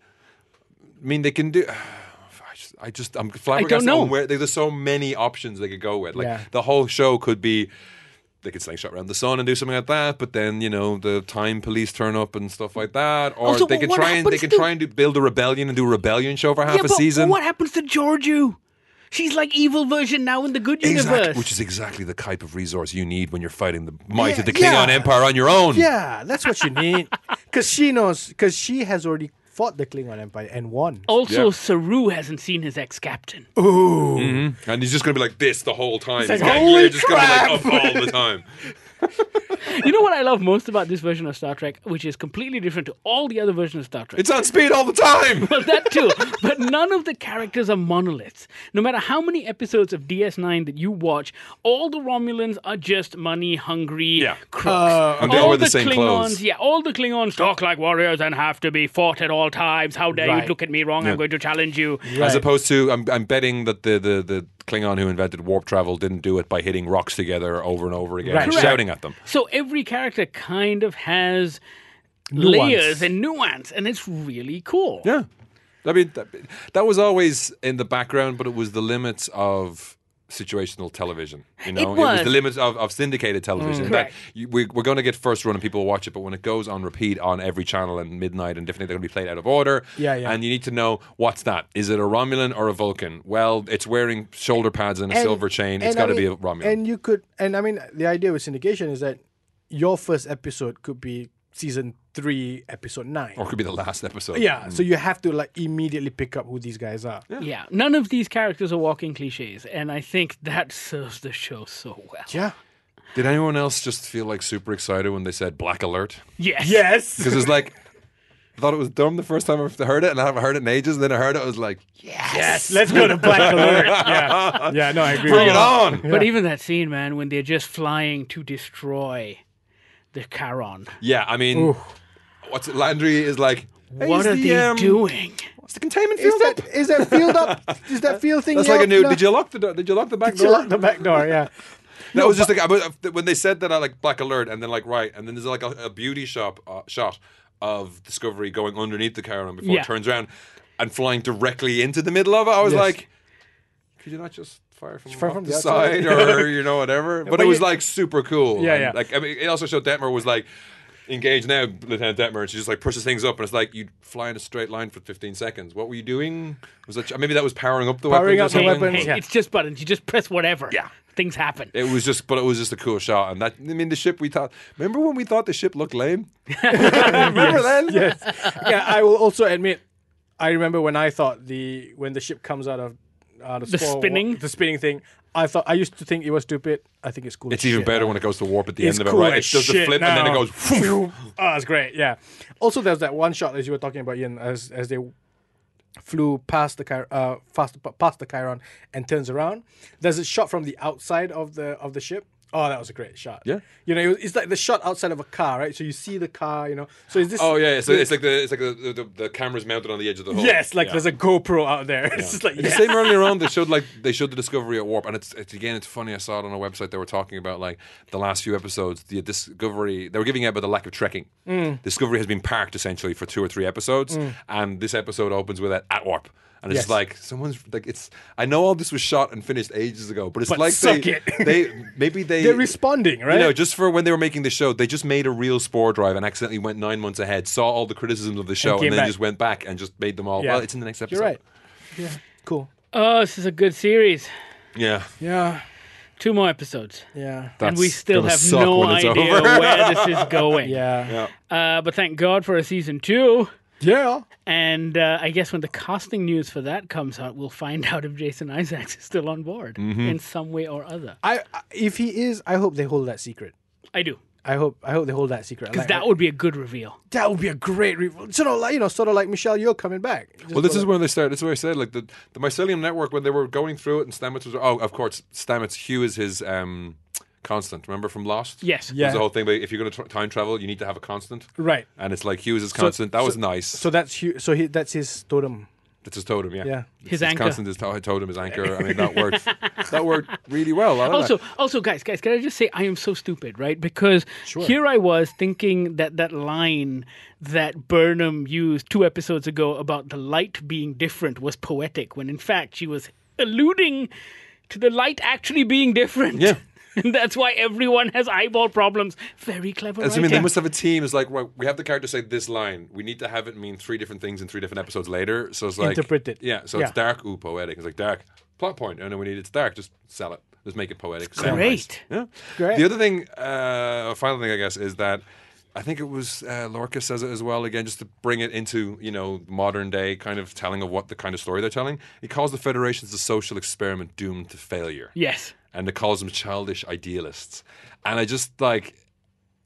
[SPEAKER 9] I mean, they can do. I just, I just I'm flabbergasted.
[SPEAKER 8] I don't know.
[SPEAKER 9] on where there's so many options they could go with. Like
[SPEAKER 10] Yeah.
[SPEAKER 9] the whole show could be. They could slingshot around the sun and do something like that, but then you know the time police turn up and stuff like that, or
[SPEAKER 8] Also,
[SPEAKER 9] they
[SPEAKER 8] but
[SPEAKER 9] could
[SPEAKER 8] what
[SPEAKER 9] try and they
[SPEAKER 8] happens
[SPEAKER 9] could
[SPEAKER 8] to-
[SPEAKER 9] try and do, build a rebellion and do a rebellion show for half
[SPEAKER 8] yeah,
[SPEAKER 9] a
[SPEAKER 8] but
[SPEAKER 9] season.
[SPEAKER 8] what happens to Georgiou? She's like evil version now in the good
[SPEAKER 9] Exactly,
[SPEAKER 8] universe.
[SPEAKER 9] which is exactly the type of resource you need when you're fighting the might
[SPEAKER 10] Yeah,
[SPEAKER 9] of the Klingon
[SPEAKER 10] yeah.
[SPEAKER 9] Empire on your own.
[SPEAKER 10] Yeah, that's what you need. Because she knows. Because she has already fought the Klingon Empire and won.
[SPEAKER 8] Also,
[SPEAKER 9] Yeah.
[SPEAKER 8] Saru hasn't seen his ex-captain.
[SPEAKER 9] Mhm. And he's just going to be like this the whole time.
[SPEAKER 10] like,
[SPEAKER 9] His gang
[SPEAKER 10] "Holy
[SPEAKER 9] leader just going to be
[SPEAKER 10] crap!"
[SPEAKER 9] like up all the time.
[SPEAKER 8] You know what I love most about this version of Star Trek, which is completely different to all the other versions of Star Trek?
[SPEAKER 9] It's on speed all the time.
[SPEAKER 8] Well, that too. But none of the characters are monoliths. No matter how many episodes of D S nine that you watch, all the Romulans are just money-hungry
[SPEAKER 9] Yeah.
[SPEAKER 8] crooks.
[SPEAKER 10] Uh,
[SPEAKER 9] And they all
[SPEAKER 8] all
[SPEAKER 9] wear
[SPEAKER 8] the
[SPEAKER 9] the same
[SPEAKER 8] Klingons,
[SPEAKER 9] clothes.
[SPEAKER 8] yeah, all the Klingons talk like warriors and have to be fought at all times. How dare
[SPEAKER 10] Right.
[SPEAKER 8] you look at me wrong? I'm going to challenge you.
[SPEAKER 9] As opposed to, I'm, I'm betting that the, the, the Klingon who invented warp travel didn't do it by hitting rocks together over and over again
[SPEAKER 10] Right.
[SPEAKER 9] and
[SPEAKER 8] Correct.
[SPEAKER 9] shouting at them.
[SPEAKER 8] So every character kind of has
[SPEAKER 10] Nuance.
[SPEAKER 8] layers and nuance, and it's really cool.
[SPEAKER 9] Yeah. I mean, that, that was always in the background, but it was the limits of situational television. You know,
[SPEAKER 8] It was.
[SPEAKER 9] the limits of, of syndicated television. that
[SPEAKER 8] Correct.
[SPEAKER 9] you, we, we're going to get first run and people will watch it, but when it goes on repeat on every channel and midnight and different, they're going to be played out of order.
[SPEAKER 10] Yeah, yeah.
[SPEAKER 9] And you need to know what's that? Is it a Romulan or a Vulcan? Well, it's wearing shoulder pads and a
[SPEAKER 10] And-
[SPEAKER 9] silver chain. It's
[SPEAKER 10] and
[SPEAKER 9] got to
[SPEAKER 10] I
[SPEAKER 9] be a
[SPEAKER 10] mean-
[SPEAKER 9] Romulan.
[SPEAKER 10] And you could, and I mean, the idea with syndication is that your first episode could be season three, episode nine.
[SPEAKER 9] or it could be the last episode.
[SPEAKER 10] Yeah, so you have to like immediately pick up who these guys are.
[SPEAKER 8] Yeah, none of these characters are walking cliches, and I think that serves the show so well.
[SPEAKER 10] Yeah.
[SPEAKER 9] Did anyone else just feel like super excited when they said Black Alert?
[SPEAKER 8] Yes.
[SPEAKER 10] Yes.
[SPEAKER 9] Because it's like, I thought it was dumb the first time I heard it, and I haven't heard it in ages. And then I heard it, I was like, yes,
[SPEAKER 10] Yes. Let's go to Black Alert. Yeah. Yeah. No, I agree.
[SPEAKER 9] bring
[SPEAKER 10] with
[SPEAKER 9] it
[SPEAKER 10] you.
[SPEAKER 9] on.
[SPEAKER 8] But even that scene, man, when they're just flying to destroy the Charon.
[SPEAKER 9] Yeah, I mean, what's it? Landry is like, hey,
[SPEAKER 8] What
[SPEAKER 9] is
[SPEAKER 8] are
[SPEAKER 9] the,
[SPEAKER 8] they
[SPEAKER 9] um,
[SPEAKER 8] doing?
[SPEAKER 9] Is the containment
[SPEAKER 10] Is
[SPEAKER 9] field
[SPEAKER 10] that
[SPEAKER 9] up?
[SPEAKER 10] is that field up? Is that field thing?
[SPEAKER 9] That's like a
[SPEAKER 10] up?
[SPEAKER 9] new.
[SPEAKER 10] No.
[SPEAKER 9] Did you lock the door? Did you lock the back
[SPEAKER 10] Did you
[SPEAKER 9] door?
[SPEAKER 10] lock the back door? Yeah.
[SPEAKER 9] That was just like I was- when they said that I like Black Alert, and then like right, and then there's like a, a beauty shop uh, shot of Discovery going underneath the Charon before
[SPEAKER 8] Yeah.
[SPEAKER 9] it turns around and flying directly into the middle of it. I was
[SPEAKER 10] Yes.
[SPEAKER 9] like, could you not just fire from,
[SPEAKER 10] fire
[SPEAKER 9] off
[SPEAKER 10] from
[SPEAKER 9] the,
[SPEAKER 10] the outside?
[SPEAKER 9] side or you know whatever? But,
[SPEAKER 10] But
[SPEAKER 9] it was
[SPEAKER 10] you-
[SPEAKER 9] like super cool.
[SPEAKER 10] Yeah,
[SPEAKER 9] And,
[SPEAKER 10] yeah.
[SPEAKER 9] Like I mean, it also showed Detmer was like. Engaged now, Lieutenant Detmer, and she just like pushes things up, and it's like you fly in a straight line for fifteen seconds. What were you doing? Was that maybe that was powering up the
[SPEAKER 10] Powering
[SPEAKER 9] weapons?
[SPEAKER 10] up
[SPEAKER 9] or
[SPEAKER 10] the
[SPEAKER 9] something?
[SPEAKER 10] weapons.
[SPEAKER 8] Hey,
[SPEAKER 10] Yeah.
[SPEAKER 8] it's just buttons. You just press whatever.
[SPEAKER 9] Yeah.
[SPEAKER 8] Things happen.
[SPEAKER 9] It was just, but it was just a cool shot, and that I mean, the ship we thought. Remember when we thought the ship looked lame? remember then?
[SPEAKER 10] Yes. Yeah. I will also admit, I remember when I thought the when the ship comes out of out of
[SPEAKER 8] The
[SPEAKER 10] spore,
[SPEAKER 8] spinning?
[SPEAKER 10] the spinning thing. I thought I used to think it was stupid. I think it's cool.
[SPEAKER 9] It's
[SPEAKER 10] as
[SPEAKER 9] even
[SPEAKER 10] shit
[SPEAKER 9] better
[SPEAKER 10] now.
[SPEAKER 9] when it goes to warp at the
[SPEAKER 10] It's
[SPEAKER 9] end of it,
[SPEAKER 10] cool
[SPEAKER 9] right?
[SPEAKER 10] as
[SPEAKER 9] It does the
[SPEAKER 10] shit
[SPEAKER 9] flip and then it
[SPEAKER 10] now.
[SPEAKER 9] goes.
[SPEAKER 10] oh, it's great. Yeah. Also, there's that one shot as you were talking about, Ian, as as they flew past the Chi- uh past past the Chiron and turns around. There's a shot from the outside of the of the ship. Oh, that was a great shot.
[SPEAKER 9] Yeah.
[SPEAKER 10] You know, it was, it's like the shot outside of a car, right? So you see the car. You know. So is this?
[SPEAKER 9] Oh yeah, so it's like the it's like the, the the camera's mounted on the edge of the hull.
[SPEAKER 10] Yes, like
[SPEAKER 9] Yeah.
[SPEAKER 10] there's a GoPro out there. It's just like
[SPEAKER 9] The
[SPEAKER 10] yeah.
[SPEAKER 9] same earlier on, they showed like they showed the Discovery at warp, and it's, it's again it's funny. I saw it on a website. They were talking about like the last few episodes. The Discovery they were giving out about the lack of trekking.
[SPEAKER 10] Mm.
[SPEAKER 9] Discovery has been parked essentially for two or three episodes, and this episode opens with it at warp. And it's
[SPEAKER 10] Yes.
[SPEAKER 9] like someone's like it's. I know all this was shot and finished ages ago, but it's
[SPEAKER 10] But
[SPEAKER 9] like
[SPEAKER 10] suck
[SPEAKER 9] they,
[SPEAKER 10] it.
[SPEAKER 9] they maybe they
[SPEAKER 10] They're responding, right?
[SPEAKER 9] You know, just for when they were making the show, they just made a real spore drive and accidentally went nine months ahead, saw all the criticisms of the show, and,
[SPEAKER 10] came
[SPEAKER 9] then
[SPEAKER 10] back.
[SPEAKER 9] just went back and just made them all.
[SPEAKER 10] Yeah.
[SPEAKER 9] Well, it's in the next episode.
[SPEAKER 10] You're right. Yeah. Cool.
[SPEAKER 8] Oh, this is a good series.
[SPEAKER 9] Yeah.
[SPEAKER 10] Yeah.
[SPEAKER 8] Two more episodes.
[SPEAKER 10] Yeah.
[SPEAKER 8] and we
[SPEAKER 9] That's
[SPEAKER 8] still
[SPEAKER 9] gonna
[SPEAKER 8] have
[SPEAKER 9] suck
[SPEAKER 8] no
[SPEAKER 9] when it's
[SPEAKER 8] idea
[SPEAKER 9] over.
[SPEAKER 8] where this is going.
[SPEAKER 10] Yeah.
[SPEAKER 9] Yeah.
[SPEAKER 8] Uh, but thank God for a season two.
[SPEAKER 10] Yeah.
[SPEAKER 8] And uh, I guess when the casting news for that comes out, we'll find out if Jason Isaacs is still on board
[SPEAKER 9] Mm-hmm.
[SPEAKER 8] in some way or other.
[SPEAKER 10] I I- if he is, I hope they hold that secret.
[SPEAKER 8] I do.
[SPEAKER 10] I hope I hope they hold that secret.
[SPEAKER 8] Because
[SPEAKER 10] Like,
[SPEAKER 8] that would be a good reveal.
[SPEAKER 10] that would be a great reveal. Sort of like you know, sort of like Michelle Yeoh coming back. Just
[SPEAKER 9] Well, this
[SPEAKER 10] sort
[SPEAKER 9] is
[SPEAKER 10] of-
[SPEAKER 9] where they start. This is where I said, like the the Mycelium Network when they were going through it, and Stamets was. Oh, of course, Stamets. Hugh is his um, constant. Remember from Lost?
[SPEAKER 8] Yes.
[SPEAKER 10] Yeah.
[SPEAKER 9] There's the whole thing. But if you're going to time travel, you need to have a constant.
[SPEAKER 10] right.
[SPEAKER 9] And it's like Hugh is his constant. that was
[SPEAKER 10] so-
[SPEAKER 9] nice.
[SPEAKER 10] So that's Hugh, so he that's his totem.
[SPEAKER 9] That's his totem. Yeah.
[SPEAKER 10] Yeah.
[SPEAKER 9] It's
[SPEAKER 8] His anchor.
[SPEAKER 9] constant is to- totem. His anchor. I mean, that worked. that worked really well. I like
[SPEAKER 8] Also,
[SPEAKER 9] that.
[SPEAKER 8] also, guys, guys, can I just say I am so stupid, right? Because here I was thinking that that line that Burnham used two episodes ago about the light being different was poetic, when in fact she was alluding to the light actually being different.
[SPEAKER 9] Yeah.
[SPEAKER 8] And that's why everyone has eyeball problems. Very clever
[SPEAKER 9] I mean,
[SPEAKER 8] writing.
[SPEAKER 9] they must have a team. It's like, well, we have the character say this line. We need to have it mean three different things in three different episodes later. So it's like
[SPEAKER 10] Interpret it.
[SPEAKER 9] Yeah. So
[SPEAKER 10] Yeah.
[SPEAKER 9] it's dark, ooh, poetic. It's like dark plot point, and then we need it's dark. Just sell it. Just make it poetic. Sound
[SPEAKER 8] Great.
[SPEAKER 9] nice. Yeah.
[SPEAKER 10] Great.
[SPEAKER 9] The other thing, uh, final thing, I guess, is that I think it was uh, Lorca says it as well. Again, just to bring it into you know modern day kind of telling of what the kind of story they're telling. He calls the Federations a social experiment doomed to failure.
[SPEAKER 8] Yes.
[SPEAKER 9] And it calls them childish idealists. And I just like,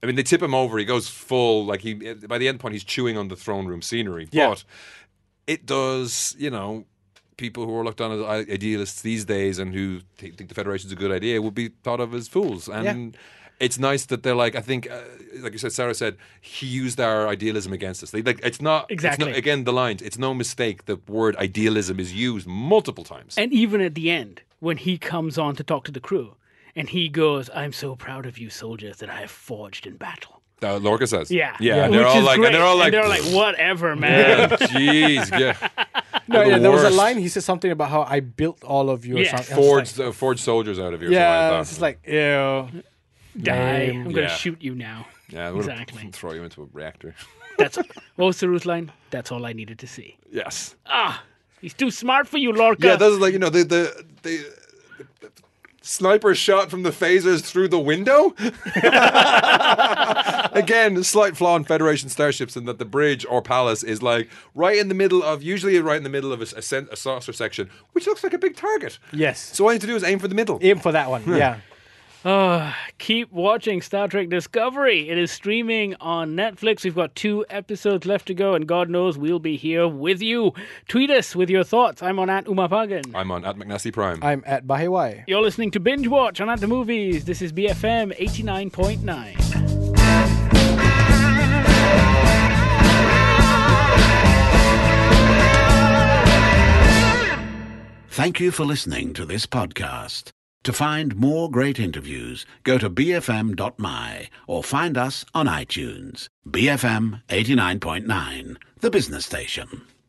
[SPEAKER 9] I mean, they tip him over. He goes full, like he. By the end point, he's chewing on the throne room scenery.
[SPEAKER 10] Yeah.
[SPEAKER 9] But it does, you know, people who are looked on as idealists these days and who th- think the Federation's a good idea would be thought of as fools. And it's nice that they're like, I think, uh, like you said, Sarah said, he used our idealism against us. They, like, it's not,
[SPEAKER 8] Exactly.
[SPEAKER 9] It's not, again, the lines, it's no mistake the word idealism is used multiple times.
[SPEAKER 8] And even at the end, when he comes on to talk to the crew, and he goes, I'm so proud of you soldiers that I have forged in battle.
[SPEAKER 9] Uh, Lorca says.
[SPEAKER 8] Yeah.
[SPEAKER 9] Yeah. And
[SPEAKER 8] Which
[SPEAKER 9] they're all
[SPEAKER 8] is
[SPEAKER 9] like,
[SPEAKER 8] great.
[SPEAKER 9] and they're all like,
[SPEAKER 8] and they're like, whatever, man.
[SPEAKER 9] yeah, jeez, yeah.
[SPEAKER 10] No,
[SPEAKER 9] They're
[SPEAKER 10] yeah,
[SPEAKER 9] the
[SPEAKER 10] there was a
[SPEAKER 9] worst.
[SPEAKER 10] line. He said something about how I built all of you. Or
[SPEAKER 8] Yeah.
[SPEAKER 10] something. I was
[SPEAKER 9] Forged,
[SPEAKER 10] like,
[SPEAKER 9] uh, forged soldiers out of you. or
[SPEAKER 10] yeah,
[SPEAKER 9] something like
[SPEAKER 10] it's
[SPEAKER 9] that.
[SPEAKER 10] just like ew.
[SPEAKER 8] Die.
[SPEAKER 10] Lame.
[SPEAKER 8] I'm going to
[SPEAKER 9] Yeah.
[SPEAKER 8] shoot you now.
[SPEAKER 9] Yeah, we'll
[SPEAKER 8] Exactly.
[SPEAKER 9] throw you into a reactor.
[SPEAKER 8] That's What was the Ruth line? That's all I needed to see.
[SPEAKER 9] Yes.
[SPEAKER 8] Ah, he's too smart for you, Lorca.
[SPEAKER 9] Yeah, that's like, you know, the the, the, the sniper shot from the phasers through the window. Again, a slight flaw in Federation starships in that the bridge or palace is like right in the middle of, usually right in the middle of a, a, sen- a saucer section, which looks like a big target.
[SPEAKER 10] Yes.
[SPEAKER 9] So all you have to do is aim for the middle.
[SPEAKER 10] Aim for that one. Yeah.
[SPEAKER 8] Uh, keep watching Star Trek Discovery. It is streaming on Netflix. We've got two episodes left to go, and God knows we'll be here with you. Tweet us with your thoughts. I'm on at Umapagan.
[SPEAKER 9] I'm on at McNasty Prime.
[SPEAKER 10] I'm at Bahewai.
[SPEAKER 8] You're listening to Binge Watch on At the Movies. This is B F M eighty-nine point nine.
[SPEAKER 1] Thank you for listening to this podcast. To find more great interviews, go to b f m dot m y or find us on iTunes. B F M eighty-nine point nine, the business station.